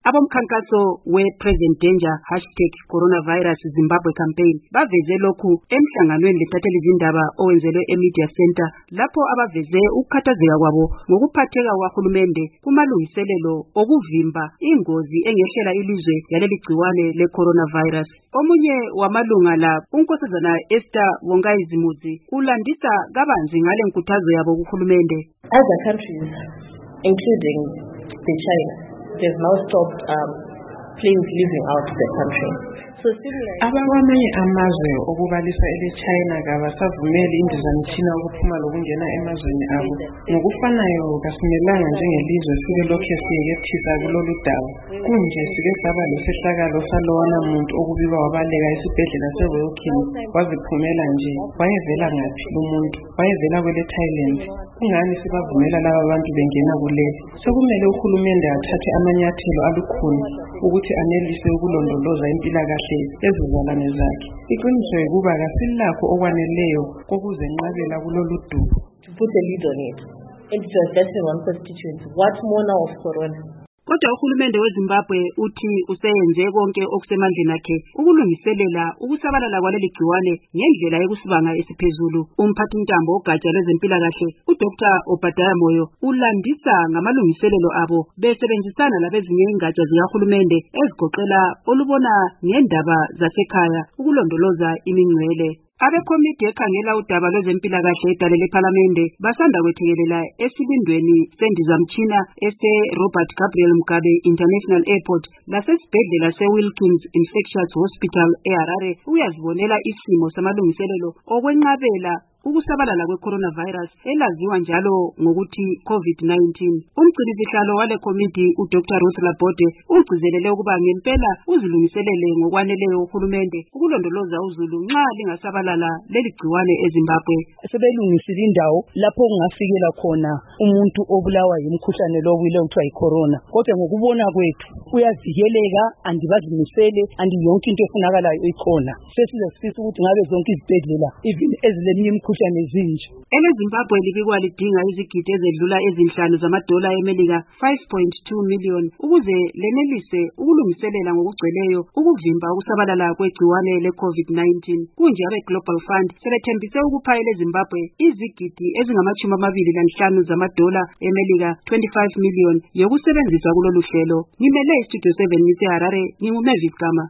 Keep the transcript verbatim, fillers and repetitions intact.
Abomkhankaso we-Present Danger hashtag Coronavirus Zimbabwe campaign baveze lokhu emhlanganweni lethathela izindaba owenzelwe eMedia Center lapho abaveze ukukhathazeka kwabo ngokuphatheka kwahulumende kumalungiselelo okuvimba ingozi engehlela ilizwe yaleli gciwane le-coronavirus. Omunye wamalunga la uNkosazana Esther Wongayizimudzi ulandisa kabanzi ngale nkuthazo yabo kuhulumende. Other countries, including the China, they've now stopped um, planes leaving out the country. So similarly, abamanye amazwe okubalisa ele-China kabasavumeli indizamtshina ukuphuma lokungena emazweni abo. Ngokufanayo kasimelanga njengelizwe sike lokhe siyekethisa kulolu daba. Kunje sike saba lesehlakalo salowana muntu okubikwa wabaleka esibhedlela seWilkin waziphumela nje. Wayevela ngaphi lo muntu? Wayevela kwele Thailand. Kungani sibavumela laba abantu bengena kuleli? Sokumele uhulumende athathe amanyathelo alukhuni ukuthi anelise ukulondoloza impilakahle ezizalwane zakhe. Iqiniso ukuba kasilakho okwaneleyo kokuzenqabela kulolu dubo. To put a lead on it and to assess in one constituency, what more now of corona? Kodwa uhulumende weZimbabwe uthi useyenze konke okusemandleni akhe ukulungiselela ukusabalala kwaleli gciwane ngendlela yokusibanga esiphezulu. Umphathintambo ogatsha lwezempilakahle uDoctor Obadiah Moyo ulandisa ngamalungiselelo abo besebenzisana labezinye ingatsha zikahulumende ezigoqela olubona ngendaba zasekhaya ukulondoloza imingcwele. Abekomiti ekhangela udaba lwezempilakahle edale lephalamende basanda kwethekelela esibindweni sendizamtshina ese-Robert Gabriel Mugabe International Airport lasesibhedlela se-Wilkins Infectious Hospital eHarare uyazibonela isimo samalungiselelo okwenqabela ukusabalala kwe-coronavirus elaziwa njalo ngokuthi COVID nineteen. Umgcinisihlalo wale komiti uDoctor Ruth Labode ugcizelele ukuba ngempela uzilungiselele ngokwaneleyo uhulumende ukulondoloza uzulu nxa lingasabalala leli gciwane eZimbabwe. Sebelungisile indawo lapho kungafikela khona umuntu obulawa yimkhuhlane lo wile uthiwa yicorona. Kodwa ngokubona kwethu uyavikeleka, andibazimisele, andi yonke into efunakalayo ikhona. Sesizofisa ukuthi ngabe zonke izibhedlela even ezileminye imikhuhlane ezinje. Ele Zimbabwe libikwa lidinga izigidi ezedlula ezinhlanu zamadola eMelika five point two million ukuze lenelise ukulungiselela ngokugcweleyo ukuvimba ukusabalala kwegciwane le-COVID nineteen. Kunje abe Global Fund sebethembise ukupha ele Zimbabwe izigidi ezingamachumi amabili lanhlanu zamadola eMelika twenty-five million yokusebenziswa kulolu hlelo. Ngimele iStudio seven ngiseHarare, nginguMavis Gama.